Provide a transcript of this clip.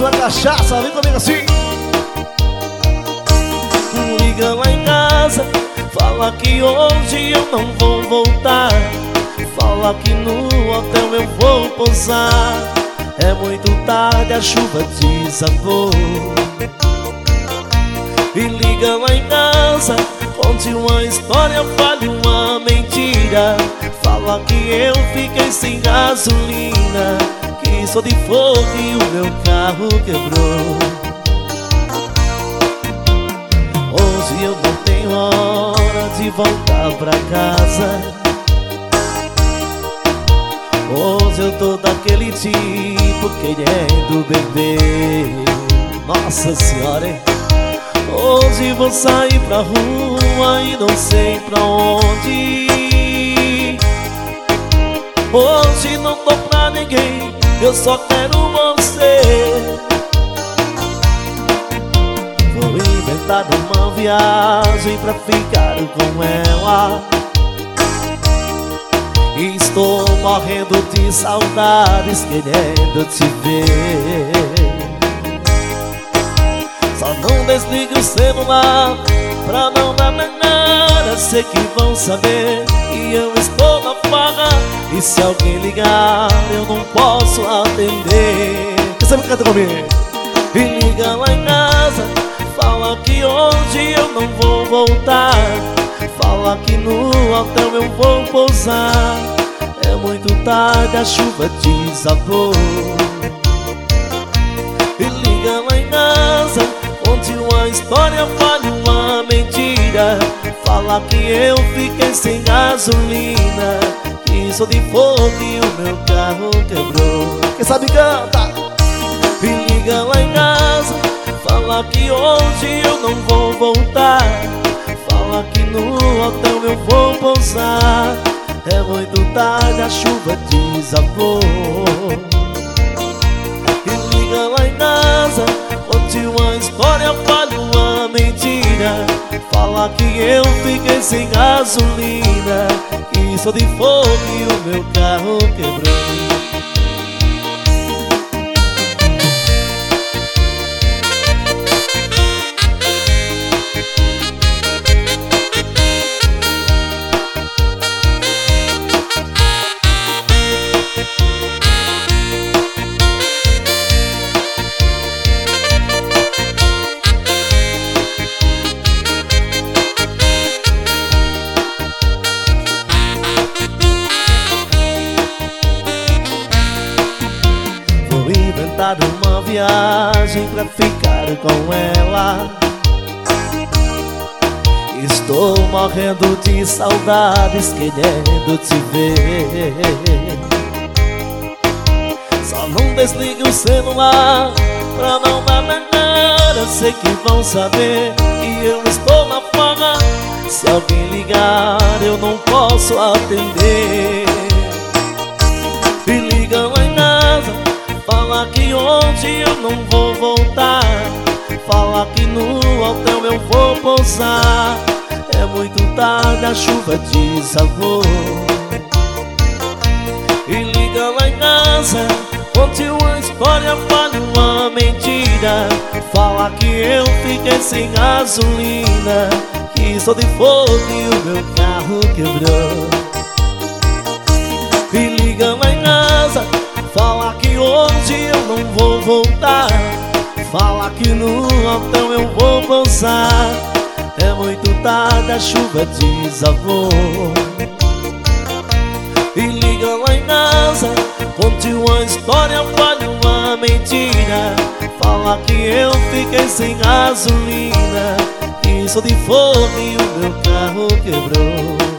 uma cachaça, vem comigo assim. Liga lá em casa, fala que hoje eu não vou voltar. Fala que no hotel eu vou pousar. É muito tarde, a chuva desabou. E liga lá em casa, conte uma história, fale uma mentira. Fala que eu fiquei sem gasolina, que sou de fogo e o meu carro quebrou. Hoje eu não tenho hora de voltar pra casa. Hoje eu tô daquele tipo querendo beber. Nossa senhora, hein? Hoje vou sair pra rua e não sei pra onde ir. Hoje não tô pra ninguém, eu só quero você. Vou inventar uma viagem pra ficar com ela. Estou morrendo de saudades, querendo te ver. Só não desligue o celular pra não dar nada. Sei que vão saber que eu estou na farra, e se alguém ligar eu não posso atender. Quem sabe canta comigo? E liga lá em casa, fala que hoje eu não vou voltar. Fala que no hotel eu vou pousar. É muito tarde, a chuva desabou. E liga lá em casa, conte uma história, fale uma mentira. Fala que eu fiquei sem gasolina, que sou de fogo e o meu carro quebrou. Quem sabe canta? E liga lá em casa, fala que hoje eu não vou voltar. Fala que no hotel eu vou pousar. É muito tarde, a chuva desabou. E liga lá em casa, conte uma história, fale uma mentira. Fala que eu fiquei sem gasolina, que sou de fogo e o meu carro quebrou. Inventar uma viagem pra ficar com ela. Estou morrendo de saudades, querendo te ver. Só não desligue o celular pra não dar nada. Sei que vão saber que eu estou na farra. Se alguém ligar eu não posso atender. E liga lá em casa, fala que hoje eu não vou voltar. Fala que no hotel eu vou pousar. É muito tarde, a chuva desabou. E liga lá em casa, conte uma história, fale uma mentira. Fala que eu fiquei sem gasolina, que sou de fogo e o meu carro quebrou. E liga lá em casa, fala que hoje eu não vou voltar. Fala que no hotel eu vou pousar. É muito tarde, a chuva desabou. E liga lá em casa, conte uma história, fale uma mentira. Fala que eu fiquei sem gasolina, que sou de fogo e o meu carro quebrou.